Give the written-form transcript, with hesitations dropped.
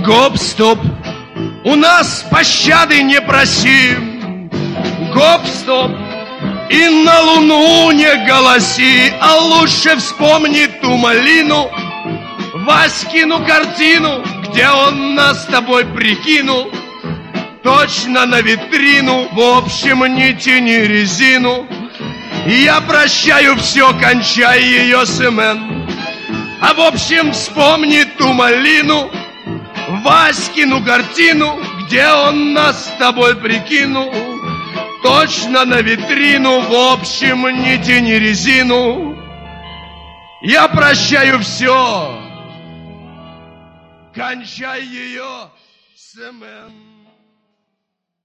Гоп-стоп, у нас пощады не просим. Гоп-стоп, и на луну не голоси, а лучше вспомни ту малину, Васькину картину, где он нас с тобой прикинул. Точно на витрину, в общем, не тяни резину. Я прощаю все, кончай ее СМН. А в общем, вспомни ту малину, Васькину картину, где он нас с тобой прикинул. Точно на витрину, в общем, не тяни резину. Я прощаю все, кончай ее СМН.